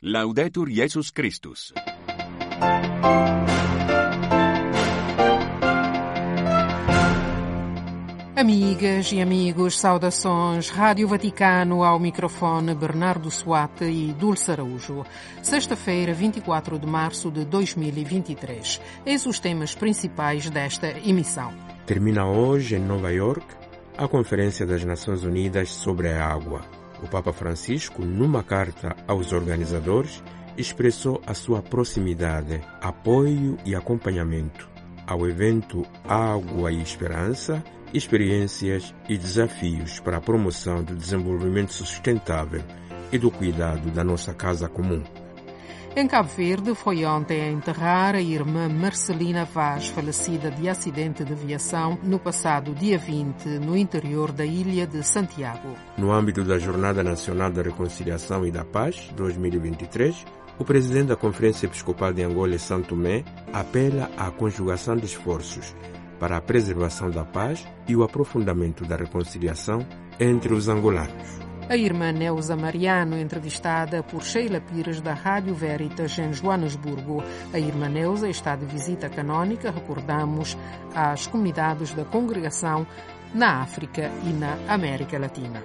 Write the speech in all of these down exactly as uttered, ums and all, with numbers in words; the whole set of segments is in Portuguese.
Laudetur Jesus Christus. Amigas e amigos, saudações. Rádio Vaticano, ao microfone Bernardo Suate e Dulce Araújo. Sexta-feira, vinte e quatro de março de dois mil e vinte e três. Eis os temas principais desta emissão. Termina hoje, em Nova York, a Conferência das Nações Unidas sobre a Água. O Papa Francisco, numa carta aos organizadores, expressou a sua proximidade, apoio e acompanhamento ao evento Água e Esperança, experiências e desafios para a promoção do desenvolvimento sustentável e do cuidado da nossa casa comum. Em Cabo Verde, foi ontem a enterrar a irmã Marcelina Vaz, falecida de acidente de aviação no passado dia vinte, no interior da ilha de Santiago. No âmbito da Jornada Nacional da Reconciliação e da Paz, dois mil e vinte e três, o presidente da Conferência Episcopal de Angola e São Tomé apela à conjugação de esforços para a preservação da paz e o aprofundamento da reconciliação entre os angolanos. A irmã Neuza Mariano, entrevistada por Sheila Pires da Rádio Veritas em Joanesburgo. A irmã Neuza está de visita canônica, recordamos, às comunidades da congregação na África e na América Latina.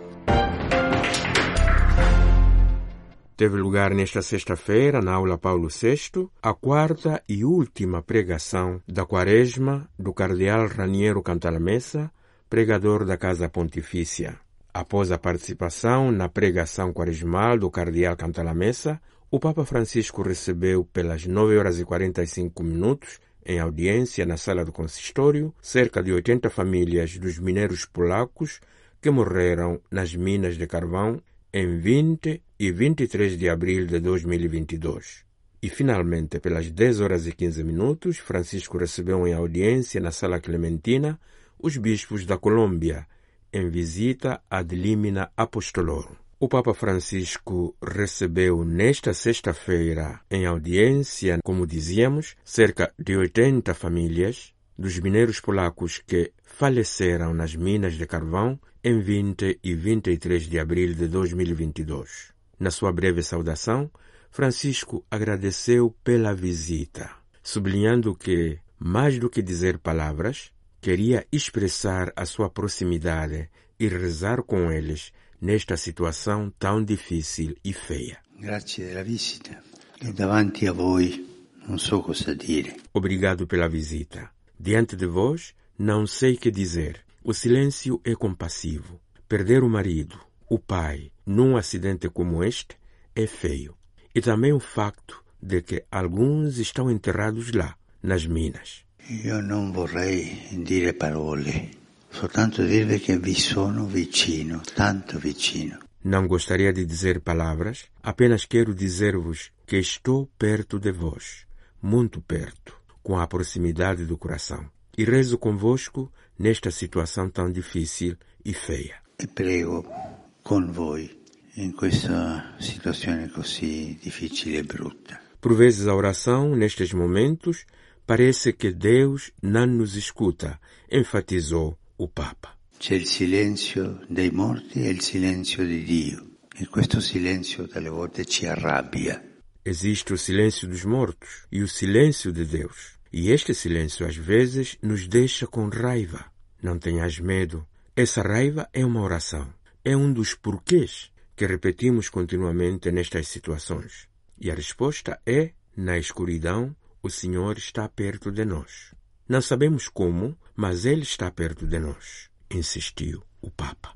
Teve lugar nesta sexta-feira, na aula Paulo sexto, a quarta e última pregação da Quaresma do cardeal Raniero Cantalamessa, pregador da Casa Pontifícia. Após a participação na pregação quaresmal do cardeal Cantalamessa, o Papa Francisco recebeu pelas nove horas e quarenta e cinco minutos, em audiência na sala do consistório, cerca de oitenta famílias dos mineiros polacos que morreram nas minas de carvão em vinte e vinte e três de abril de dois mil e vinte e dois. E, finalmente, pelas dez horas e quinze minutos, Francisco recebeu em audiência na Sala Clementina os bispos da Colômbia, em visita ad limina apostolorum. O Papa Francisco recebeu nesta sexta-feira, em audiência, como dizíamos, cerca de oitenta famílias dos mineiros polacos que faleceram nas minas de carvão em vinte e vinte e três de abril de dois mil e vinte e dois. Na sua breve saudação, Francisco agradeceu pela visita, sublinhando que, mais do que dizer palavras, queria expressar a sua proximidade e rezar com eles nesta situação tão difícil e feia. Grazie della visita. E davanti a voi non so cosa dire. Obrigado pela visita. Diante de vós, não sei que dizer. O silêncio é compassivo. Perder o marido, o pai, num acidente como este, é feio. E também o facto de que alguns estão enterrados lá, nas minas. Io non vorrei dire parole, soltanto dirvi che vi sono vicino, tanto vicino. Não gostaria de dizer palavras, apenas quero dizer-vos que estou perto de vós, muito perto, com a proximidade do coração. E rezo convosco nesta situação tão difícil e feia. E prego con voi in questa situazione così difficile e brutta. Por vezes a oração, nestes momentos, parece que Deus não nos escuta, enfatizou o Papa. C'è il silenzio dei morti e il silenzio di Dio. E questo silenzio dalle volte ci arrabbia. Existe o silêncio dos mortos e o silêncio de Deus. E este silêncio às vezes nos deixa com raiva. Não tenhas medo. Essa raiva é uma oração. É um dos porquês que repetimos continuamente nestas situações. E a resposta é, na escuridão, o Senhor está perto de nós. Não sabemos como, mas Ele está perto de nós, insistiu o Papa.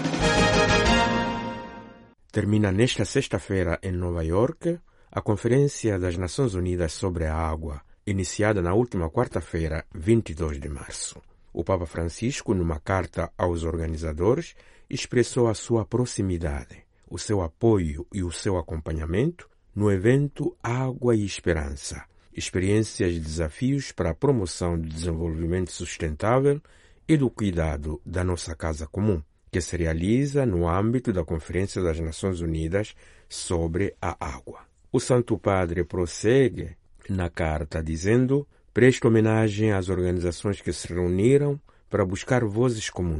Termina nesta sexta-feira em Nova York a Conferência das Nações Unidas sobre a Água, iniciada na última quarta-feira, vinte e dois de março. O Papa Francisco, numa carta aos organizadores, expressou a sua proximidade, o seu apoio e o seu acompanhamento no evento Água e Esperança, experiências e desafios para a promoção do desenvolvimento sustentável e do cuidado da nossa casa comum, que se realiza no âmbito da Conferência das Nações Unidas sobre a Água. O Santo Padre prossegue na carta dizendo: presto homenagem às organizações que se reuniram para buscar vozes comuns,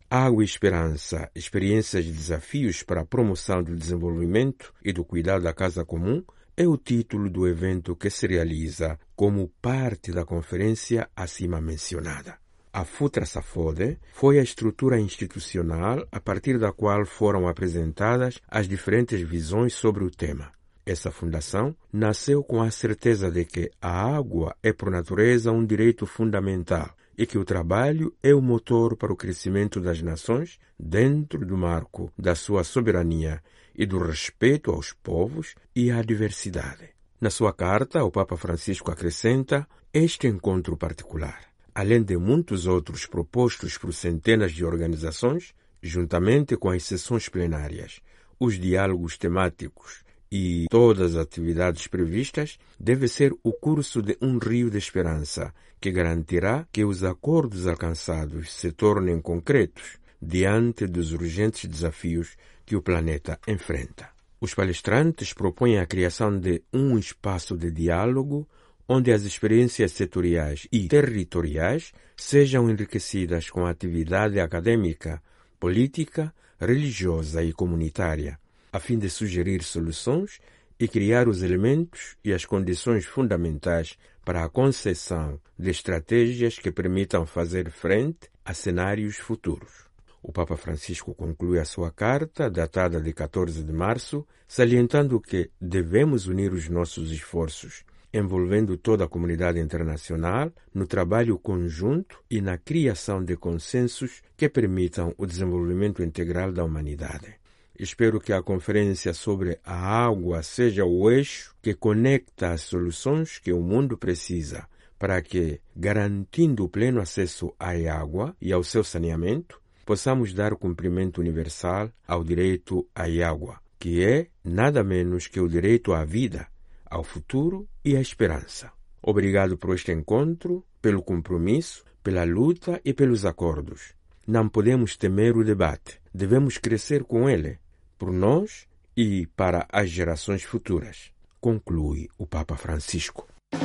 Água e Esperança, experiências e desafios para a promoção do desenvolvimento e do cuidado da casa comum é o título do evento que se realiza como parte da conferência acima mencionada. A FUTRA-SAFODE foi a estrutura institucional a partir da qual foram apresentadas as diferentes visões sobre o tema. Essa fundação nasceu com a certeza de que a água é por natureza um direito fundamental e que o trabalho é o motor para o crescimento das nações dentro do marco da sua soberania e do respeito aos povos e à diversidade. Na sua carta, o Papa Francisco acrescenta este encontro particular, além de muitos outros propostos por centenas de organizações, juntamente com as sessões plenárias, os diálogos temáticos e todas as atividades previstas, deve ser o curso de um rio de esperança que garantirá que os acordos alcançados se tornem concretos diante dos urgentes desafios que o planeta enfrenta. Os palestrantes propõem a criação de um espaço de diálogo onde as experiências setoriais e territoriais sejam enriquecidas com a atividade acadêmica, política, religiosa e comunitária, a fim de sugerir soluções e criar os elementos e as condições fundamentais para a concessão de estratégias que permitam fazer frente a cenários futuros. O Papa Francisco conclui a sua carta, datada de quatorze de março, salientando que devemos unir os nossos esforços, envolvendo toda a comunidade internacional, no trabalho conjunto e na criação de consensos que permitam o desenvolvimento integral da humanidade. Espero que a conferência sobre a água seja o eixo que conecta as soluções que o mundo precisa para que, garantindo o pleno acesso à água e ao seu saneamento, possamos dar cumprimento universal ao direito à água, que é nada menos que o direito à vida, ao futuro e à esperança. Obrigado por este encontro, pelo compromisso, pela luta e pelos acordos. Não podemos temer o debate, devemos crescer com ele, por nós e para as gerações futuras, conclui o Papa Francisco.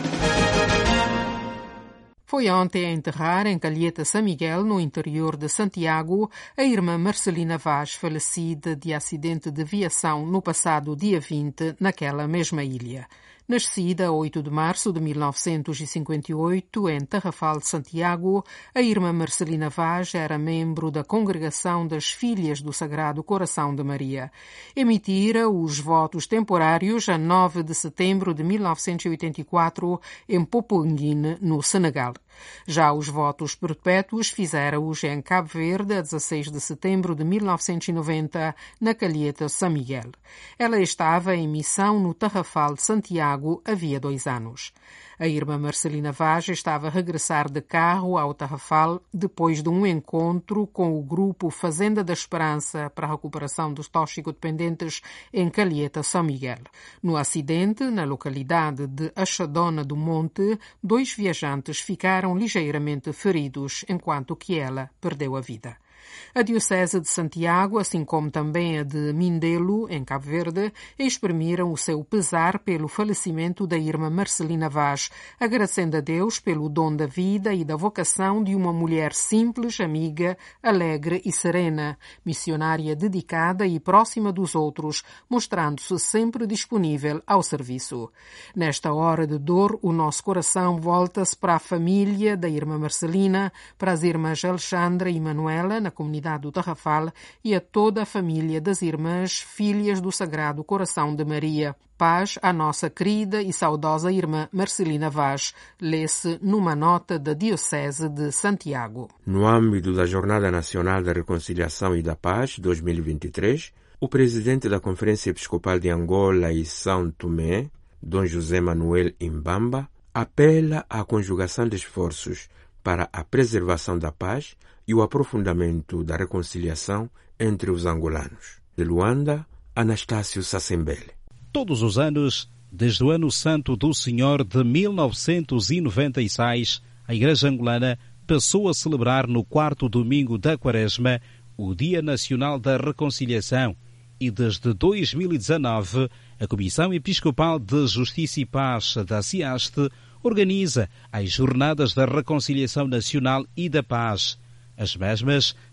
Foi ontem a enterrar em Calheta São Miguel, no interior de Santiago, a irmã Marcelina Vaz, falecida de acidente de viação no passado dia vinte, naquela mesma ilha. Nascida a oito de março de mil novecentos e cinquenta e oito, em Tarrafal de Santiago, a irmã Marcelina Vaz era membro da Congregação das Filhas do Sagrado Coração de Maria. Emitira os votos temporários a nove de setembro de mil novecentos e oitenta e quatro, em Popunguine, no Senegal. Já os votos perpétuos fizera-os em Cabo Verde a dezasseis de setembro de mil novecentos e noventa, na Calheta São Miguel. Ela estava em missão no Tarrafal de Santiago havia dois anos. A irmã Marcelina Vaz estava a regressar de carro ao Tarrafal depois de um encontro com o grupo Fazenda da Esperança para a recuperação dos toxicodependentes em Calheta São Miguel. No acidente, na localidade de Achadona do Monte, dois viajantes ficaram ligeiramente feridos, enquanto que ela perdeu a vida. A Diocese de Santiago, assim como também a de Mindelo, em Cabo Verde, exprimiram o seu pesar pelo falecimento da irmã Marcelina Vaz, agradecendo a Deus pelo dom da vida e da vocação de uma mulher simples, amiga, alegre e serena, missionária dedicada e próxima dos outros, mostrando-se sempre disponível ao serviço. Nesta hora de dor, o nosso coração volta-se para a família da irmã Marcelina, para as irmãs Alexandra e Manuela, na comunidade do Tarrafal, e a toda a família das irmãs Filhas do Sagrado Coração de Maria. Paz à nossa querida e saudosa irmã Marcelina Vaz, lê-se numa nota da Diocese de Santiago. No âmbito da Jornada Nacional da Reconciliação e da Paz dois mil e vinte e três, o presidente da Conferência Episcopal de Angola e São Tomé, Dom José Manuel Imbamba, apela à conjugação de esforços para a preservação da paz e o aprofundamento da reconciliação entre os angolanos. De Luanda, Anastácio Sassembele. Todos os anos, desde o Ano Santo do Senhor de mil novecentos e noventa e seis, a Igreja Angolana passou a celebrar no quarto domingo da Quaresma o Dia Nacional da Reconciliação e desde dois mil e dezanove a Comissão Episcopal de Justiça e Paz da CIASTE organiza as Jornadas da Reconciliação Nacional e da Paz. As mesmas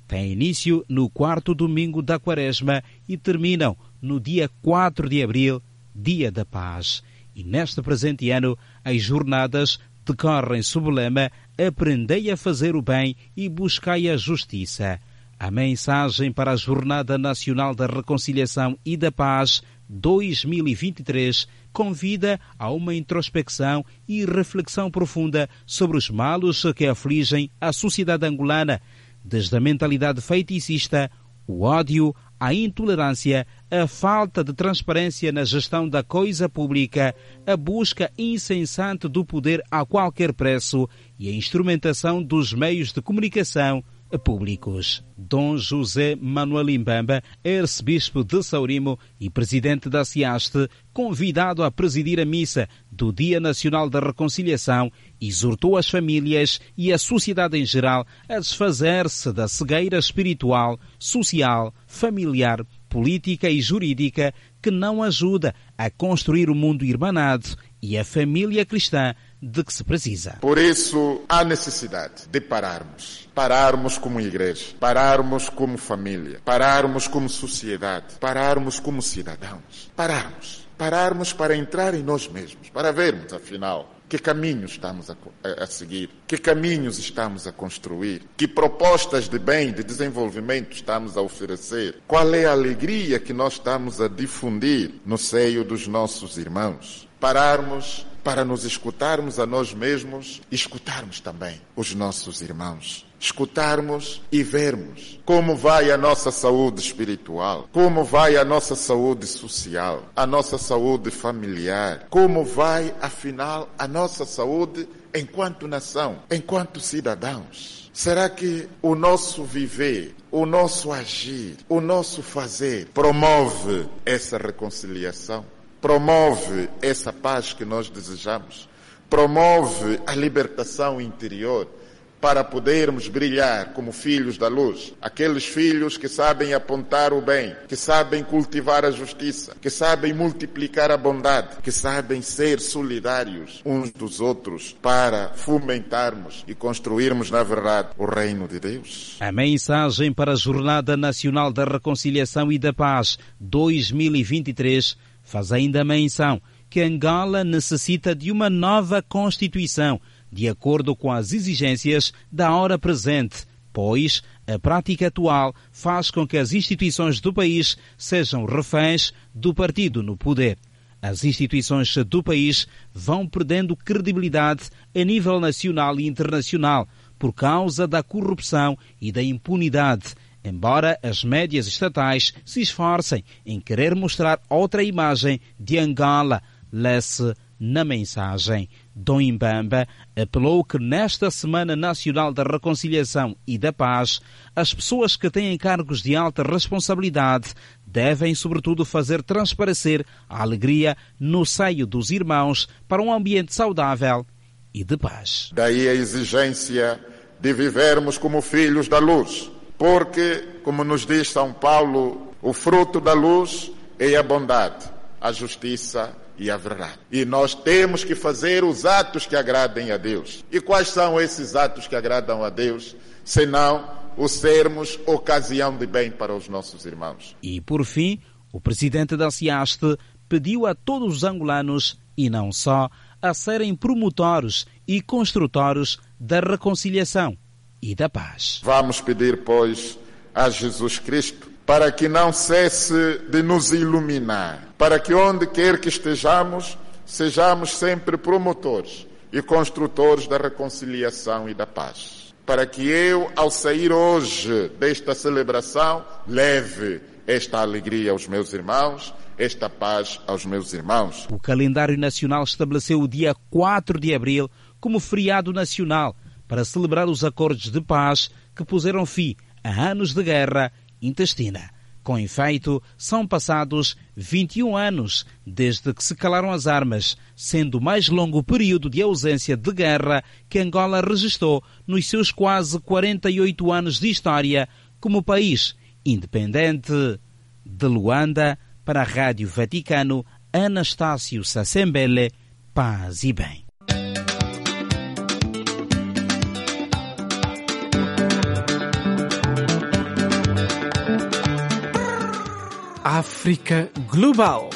têm início no quarto domingo da Quaresma e terminam no dia quatro de abril, Dia da Paz. E neste presente ano, as jornadas decorrem sob o lema Aprendei a fazer o bem e buscai a justiça. A mensagem para a Jornada Nacional da Reconciliação e da Paz dois mil e vinte e três convida a uma introspecção e reflexão profunda sobre os males que afligem a sociedade angolana, desde a mentalidade feticista, o ódio, a intolerância, a falta de transparência na gestão da coisa pública, a busca incessante do poder a qualquer preço e a instrumentação dos meios de comunicação públicos. Dom José Manuel Imbamba, arcebispo de Saurimo e presidente da SIASTE, convidado a presidir a missa do Dia Nacional da Reconciliação, exortou as famílias e a sociedade em geral a desfazer-se da cegueira espiritual, social, familiar, política e jurídica que não ajuda a construir o mundo irmanado e a família cristã de que se precisa. Por isso, há necessidade de pararmos. Pararmos como igreja, pararmos como família, pararmos como sociedade, pararmos como cidadãos. Pararmos. Pararmos para entrar em nós mesmos, para vermos, afinal, que caminhos estamos a, a, a seguir, que caminhos estamos a construir, que propostas de bem, de desenvolvimento estamos a oferecer, qual é a alegria que nós estamos a difundir no seio dos nossos irmãos. Pararmos para nos escutarmos a nós mesmos e escutarmos também os nossos irmãos. Escutarmos e vermos como vai a nossa saúde espiritual, como vai a nossa saúde social, a nossa saúde familiar, como vai, afinal, a nossa saúde enquanto nação, enquanto cidadãos. Será que o nosso viver, o nosso agir, o nosso fazer promove essa reconciliação? Promove essa paz que nós desejamos? Promove a libertação interior para podermos brilhar como filhos da luz? Aqueles filhos que sabem apontar o bem, que sabem cultivar a justiça, que sabem multiplicar a bondade, que sabem ser solidários uns dos outros para fomentarmos e construirmos, na verdade, o reino de Deus. A mensagem para a Jornada Nacional da Reconciliação e da Paz dois mil e vinte e três faz ainda menção que Angola necessita de uma nova Constituição, de acordo com as exigências da hora presente, pois a prática atual faz com que as instituições do país sejam reféns do partido no poder. As instituições do país vão perdendo credibilidade a nível nacional e internacional por causa da corrupção e da impunidade, embora as médias estatais se esforcem em querer mostrar outra imagem de Angola, lê-se na mensagem. Dom Imbamba apelou que nesta Semana Nacional da Reconciliação e da Paz, as pessoas que têm cargos de alta responsabilidade devem, sobretudo, fazer transparecer a alegria no seio dos irmãos para um ambiente saudável e de paz. Daí a exigência de vivermos como filhos da luz, porque, como nos diz São Paulo, o fruto da luz é a bondade, a justiça e a verdade. E nós temos que fazer os atos que agradem a Deus. E quais são esses atos que agradam a Deus, senão o sermos ocasião de bem para os nossos irmãos? E, por fim, o presidente da SIASTE pediu a todos os angolanos, e não só, a serem promotores e construtores da reconciliação e da paz. Vamos pedir, pois, a Jesus Cristo para que não cesse de nos iluminar, para que onde quer que estejamos, sejamos sempre promotores e construtores da reconciliação e da paz. Para que eu, ao sair hoje desta celebração, leve esta alegria aos meus irmãos, esta paz aos meus irmãos. O calendário nacional estabeleceu o dia quatro de abril como feriado nacional para celebrar os acordos de paz que puseram fim a anos de guerra intestina. Com efeito, são passados vinte e um anos desde que se calaram as armas, sendo o mais longo período de ausência de guerra que Angola registrou nos seus quase quarenta e oito anos de história como país independente. De Luanda, para a Rádio Vaticano, Anastácio Sassembele, paz e bem. África Global.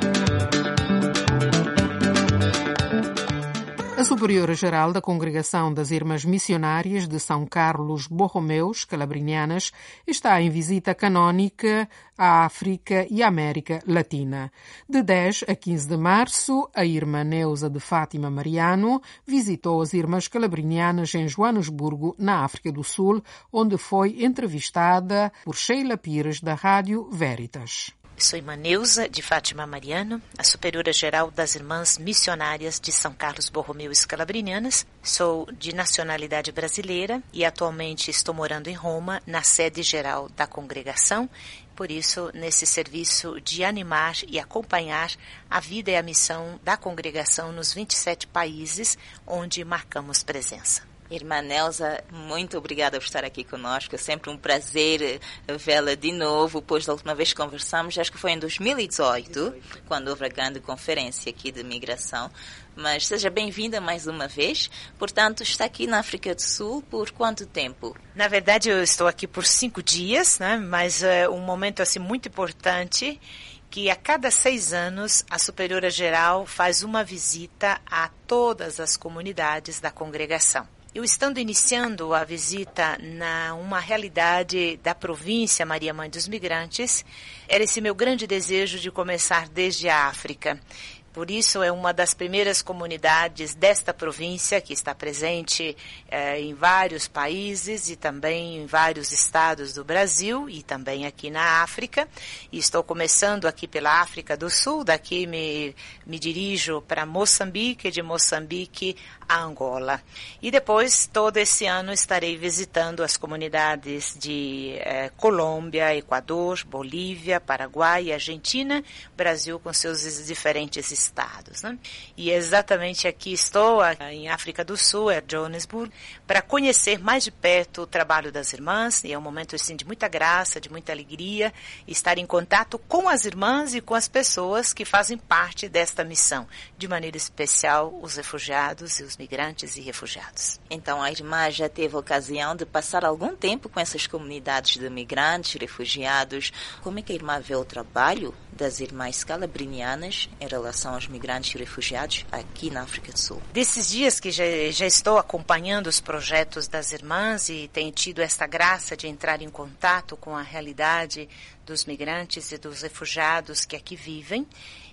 A Superiora-Geral da Congregação das Irmãs Missionárias de São Carlos Borromeus, Calabrinianas, está em visita canónica à África e América Latina. De dez a quinze de março, a Irmã Neuza de Fátima Mariano visitou as Irmãs Calabrinianas em Joanesburgo, na África do Sul, onde foi entrevistada por Sheila Pires, da Rádio Veritas. Sou Irmã Neuza de Fátima Mariano, a Superiora-Geral das Irmãs Missionárias de São Carlos Borromeu e Calabrinianas. Sou de nacionalidade brasileira e atualmente estou morando em Roma, na sede geral da congregação. Por isso, nesse serviço de animar e acompanhar a vida e a missão da congregação nos vinte e sete países onde marcamos presença. Irmã Neuza, muito obrigada por estar aqui conosco. É sempre um prazer vê-la de novo. Pois da última vez que conversamos, acho que foi em dois mil e dezoito, quando houve a grande conferência aqui de migração. Mas seja bem-vinda mais uma vez. Portanto, está aqui na África do Sul por quanto tempo? Na verdade, eu estou aqui por cinco dias, né? Mas é um momento assim muito importante, que a cada seis anos a Superiora-Geral faz uma visita a todas as comunidades da congregação. Eu estando iniciando a visita na uma realidade da província Maria Mãe dos Migrantes, era esse meu grande desejo de começar desde a África. Por isso, é uma das primeiras comunidades desta província que está presente eh, em vários países e também em vários estados do Brasil e também aqui na África. E estou começando aqui pela África do Sul, daqui me, me dirijo para Moçambique, de Moçambique a Angola. E depois, todo esse ano, estarei visitando as comunidades de eh, Colômbia, Equador, Bolívia, Paraguai e Argentina, Brasil com seus diferentes estados. Estados, né? E exatamente aqui estou, em África do Sul, é Johannesburg, para conhecer mais de perto o trabalho das irmãs, e é um momento assim, de muita graça, de muita alegria, estar em contato com as irmãs e com as pessoas que fazem parte desta missão, de maneira especial os refugiados e os migrantes e refugiados. Então a irmã já teve a ocasião de passar algum tempo com essas comunidades de migrantes, refugiados. Como é que a irmã vê o trabalho das irmãs calabrinianas em relação aos migrantes e refugiados aqui na África do Sul? Desses dias que já, já estou acompanhando os projetos das irmãs e tenho tido esta graça de entrar em contato com a realidade dos migrantes e dos refugiados que aqui vivem,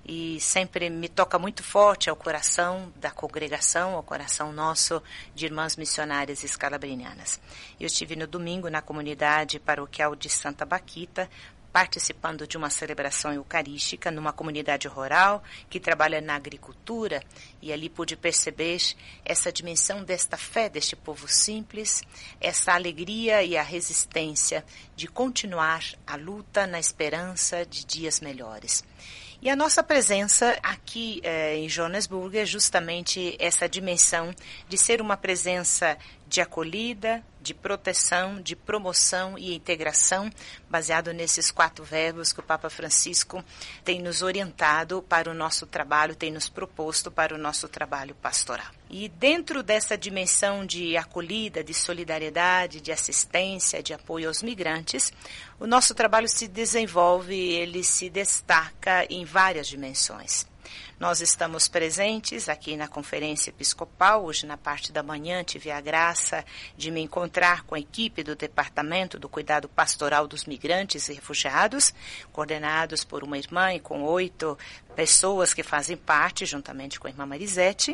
e sempre me toca muito forte ao coração da congregação, ao coração nosso de irmãs missionárias escalabrinianas. Eu estive no domingo na comunidade paroquial de Santa Baquita, participando de uma celebração eucarística numa comunidade rural que trabalha na agricultura, e ali pude perceber essa dimensão desta fé deste povo simples, essa alegria e a resistência de continuar a luta na esperança de dias melhores. E a nossa presença aqui eh, em Joanesburgo é justamente essa dimensão de ser uma presença de acolhida, de proteção, de promoção e integração, baseado nesses quatro verbos que o Papa Francisco tem nos orientado para o nosso trabalho, tem nos proposto para o nosso trabalho pastoral. E dentro dessa dimensão de acolhida, de solidariedade, de assistência, de apoio aos migrantes, o nosso trabalho se desenvolve, ele se destaca em várias dimensões. Nós estamos presentes aqui na Conferência Episcopal. Hoje, na parte da manhã, tive a graça de me encontrar com a equipe do Departamento do Cuidado Pastoral dos Migrantes e Refugiados, coordenados por uma irmã e com oito pessoas que fazem parte, juntamente com a irmã Marisete.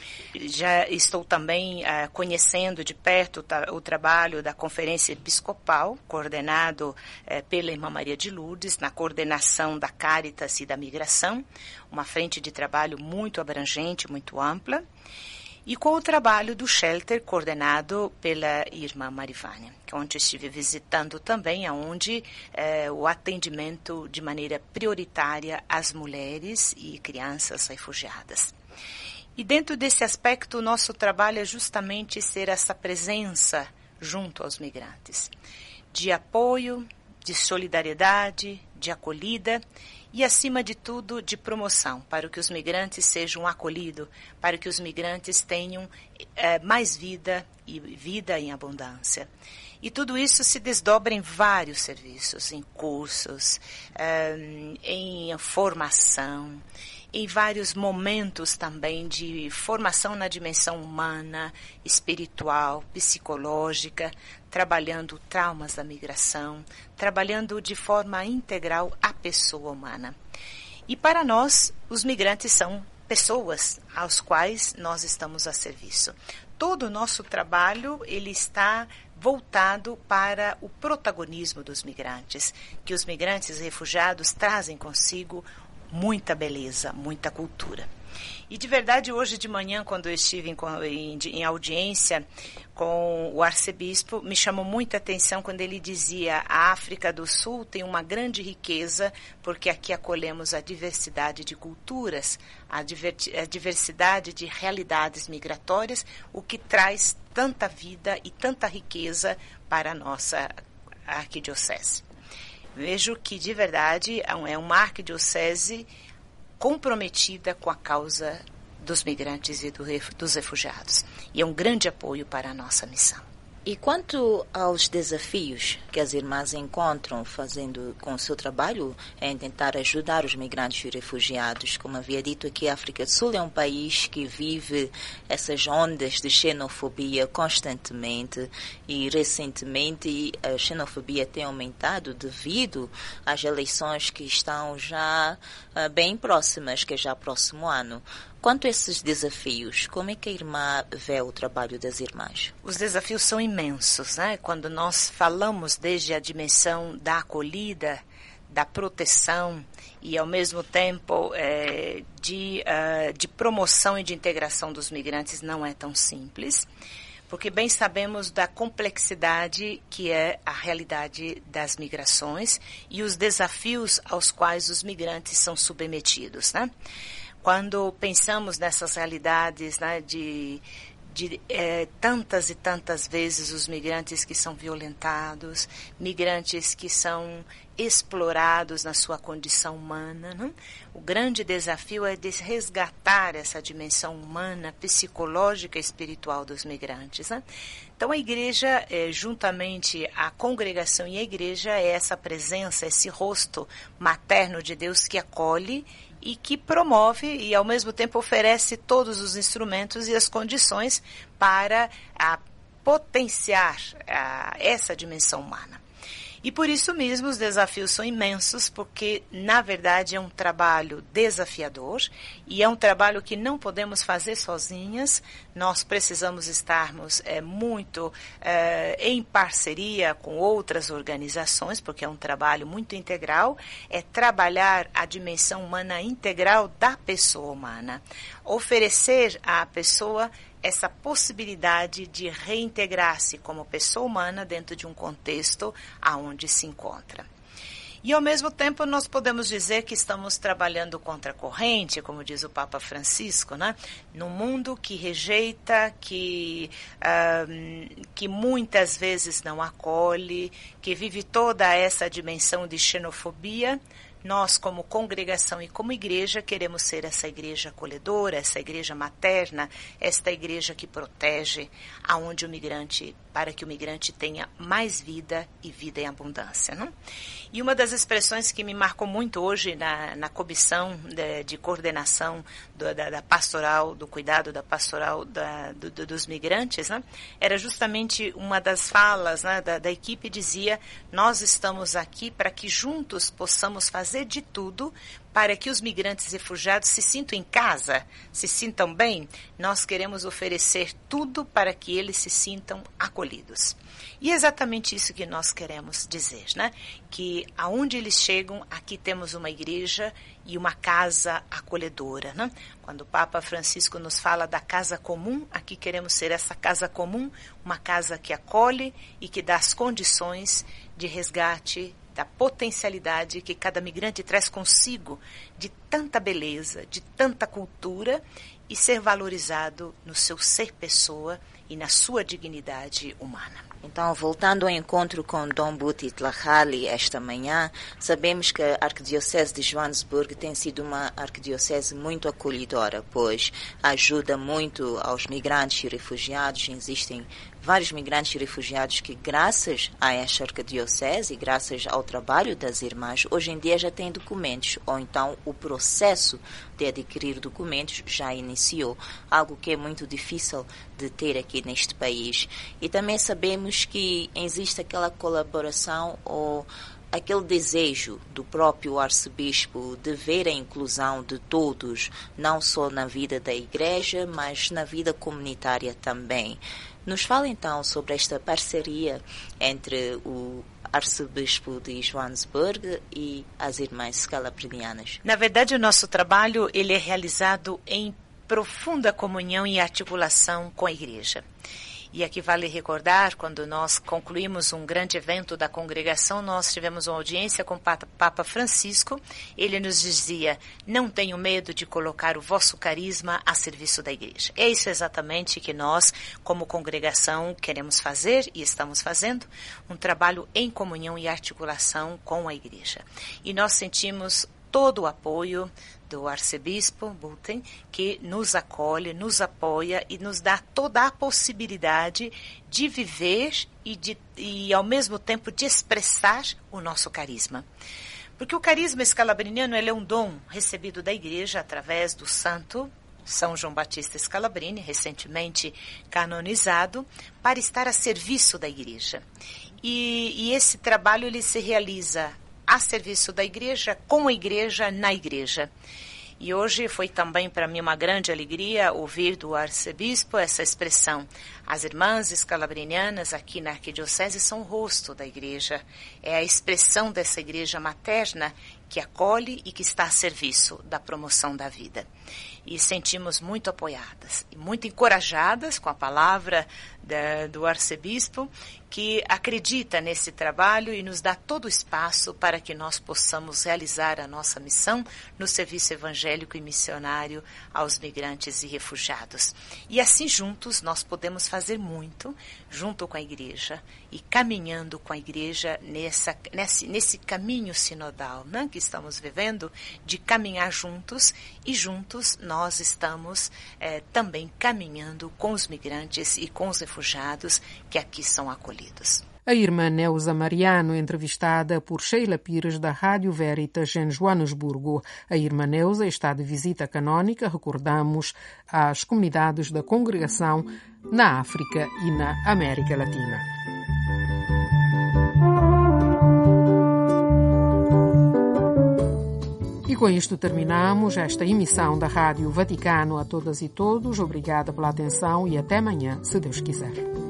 Já estou também uh, conhecendo de perto o, o trabalho da Conferência Episcopal, coordenado uh, pela irmã Maria de Lourdes, na coordenação da Cáritas e da Migração, uma frente de trabalho muito abrangente, muito ampla, e com o trabalho do Shelter, coordenado pela irmã Marivânia, onde estive visitando também, onde uh, o atendimento de maneira prioritária às mulheres e crianças refugiadas. E dentro desse aspecto, o nosso trabalho é justamente ser essa presença junto aos migrantes, de apoio, de solidariedade, de acolhida e, acima de tudo, de promoção, para que os migrantes sejam acolhidos, para que os migrantes tenham é, mais vida e vida em abundância. E tudo isso se desdobra em vários serviços, em cursos, um, em formação, em vários momentos também de formação na dimensão humana, espiritual, psicológica, trabalhando traumas da migração, trabalhando de forma integral a pessoa humana. E para nós, os migrantes são pessoas aos quais nós estamos a serviço. Todo o nosso trabalho, ele está voltado para o protagonismo dos migrantes, que os migrantes e refugiados trazem consigo muita beleza, muita cultura. E de verdade, hoje de manhã, quando eu estive em, em, em audiência com o arcebispo, me chamou muita atenção quando ele dizia: a África do Sul tem uma grande riqueza, porque aqui acolhemos a diversidade de culturas, a, diver, a diversidade de realidades migratórias, o que traz tanta vida e tanta riqueza para a nossa arquidiocese. Vejo que, de verdade, é uma arquidiocese comprometida com a causa dos migrantes e do, dos refugiados. E é um grande apoio para a nossa missão. E quanto aos desafios que as irmãs encontram fazendo com o seu trabalho em tentar ajudar os migrantes e refugiados, como havia dito aqui, a África do Sul é um país que vive essas ondas de xenofobia constantemente e recentemente a xenofobia tem aumentado devido às eleições que estão já uh, bem próximas, que é já próximo ano. Quanto a esses desafios, como é que a irmã vê o trabalho das irmãs? Os desafios são imensos, né? Quando nós falamos desde a dimensão da acolhida, da proteção e, ao mesmo tempo, é, de, uh, de promoção e de integração dos migrantes, não é tão simples, porque bem sabemos da complexidade que é a realidade das migrações e os desafios aos quais os migrantes são submetidos, né? Quando pensamos nessas realidades, né, de, de é, tantas e tantas vezes os migrantes que são violentados, migrantes que são explorados na sua condição humana, né? O grande desafio é de resgatar essa dimensão humana, psicológica e espiritual dos migrantes, né? Então a igreja, é, juntamente à congregação e a igreja, é essa presença, esse rosto materno de Deus que acolhe e que promove e, ao mesmo tempo, oferece todos os instrumentos e as condições para a, potenciar a, essa dimensão humana. E por isso mesmo os desafios são imensos, porque, na verdade, é um trabalho desafiador e é um trabalho que não podemos fazer sozinhas. Nós precisamos estarmos é, muito é, em parceria com outras organizações, porque é um trabalho muito integral, é trabalhar a dimensão humana integral da pessoa humana, oferecer à pessoa essa possibilidade de reintegrar-se como pessoa humana dentro de um contexto aonde se encontra. E, ao mesmo tempo, nós podemos dizer que estamos trabalhando contra a corrente, como diz o Papa Francisco, né? Num mundo que rejeita, que, um, que muitas vezes não acolhe, que vive toda essa dimensão de xenofobia. Nós, como congregação e como igreja, queremos ser essa igreja acolhedora, essa igreja materna, esta igreja que protege aonde o migrante, para que o migrante tenha mais vida e vida em abundância, não? E uma das expressões que me marcou muito hoje na, na comissão de, de coordenação do, da, da pastoral, do cuidado da pastoral da, do, do, dos migrantes, né? Era justamente uma das falas, né, da, da equipe, dizia: nós estamos aqui para que juntos possamos fazer de tudo para que os migrantes e refugiados se sintam em casa, se sintam bem. Nós queremos oferecer tudo para que eles se sintam acolhidos. E é exatamente isso que nós queremos dizer, né? Que aonde eles chegam, aqui temos uma igreja e uma casa acolhedora, né? Quando o Papa Francisco nos fala da casa comum, aqui queremos ser essa casa comum, uma casa que acolhe e que dá as condições de resgate da potencialidade que cada migrante traz consigo, de tanta beleza, de tanta cultura, e ser valorizado no seu ser pessoa e na sua dignidade humana. Então, voltando ao encontro com Dom Buti Tlahali esta manhã, sabemos que a Arquidiocese de Joanesburgo tem sido uma arquidiocese muito acolhedora, pois ajuda muito aos migrantes e refugiados. Existem vários migrantes e refugiados que, graças a esta arquidiocese e graças ao trabalho das irmãs, hoje em dia já têm documentos, ou então o processo de adquirir documentos já iniciou, algo que é muito difícil de ter aqui neste país. E também sabemos que existe aquela colaboração ou aquele desejo do próprio arcebispo de ver a inclusão de todos, não só na vida da igreja, mas na vida comunitária também. Nos fala então sobre esta parceria entre o arcebispo de Joanesburgo e as irmãs scalabrinianas. Na verdade, o nosso trabalho ele é realizado em profunda comunhão e articulação com a igreja. E aqui vale recordar, quando nós concluímos um grande evento da congregação, nós tivemos uma audiência com o Papa Francisco. Ele nos dizia, não tenham medo de colocar o vosso carisma a serviço da igreja. É isso exatamente que nós, como congregação, queremos fazer e estamos fazendo, um trabalho em comunhão e articulação com a igreja. E nós sentimos todo o apoio do arcebispo Bulten, que nos acolhe, nos apoia e nos dá toda a possibilidade de viver e, de, e ao mesmo tempo, de expressar o nosso carisma. Porque o carisma scalabriniano ele é um dom recebido da igreja através do santo São João Batista Scalabrini, recentemente canonizado, para estar a serviço da igreja. E, e esse trabalho ele se realiza a serviço da igreja, com a igreja, na igreja. E hoje foi também para mim uma grande alegria ouvir do arcebispo essa expressão. As irmãs scalabrinianas aqui na arquidiocese são o rosto da igreja. É a expressão dessa igreja materna que acolhe e que está a serviço da promoção da vida. E sentimos muito apoiadas e muito encorajadas com a palavra da, do arcebispo, que acredita nesse trabalho e nos dá todo o espaço para que nós possamos realizar a nossa missão no serviço evangélico e missionário aos migrantes e refugiados. E assim juntos nós podemos fazer muito, junto com a igreja e caminhando com a igreja nessa, nesse, nesse caminho sinodal, né, que estamos vivendo, de caminhar juntos, e juntos nós estamos eh, também caminhando com os migrantes e com os refugiados que aqui são acolhidos. A irmã Neuza Mariano, entrevistada por Sheila Pires, da Rádio Veritas, em Joanesburgo. A irmã Neuza está de visita canônica, recordamos, às comunidades da congregação na África e na América Latina. E com isto terminamos esta emissão da Rádio Vaticano. A todas e todos, obrigada pela atenção e até amanhã, se Deus quiser.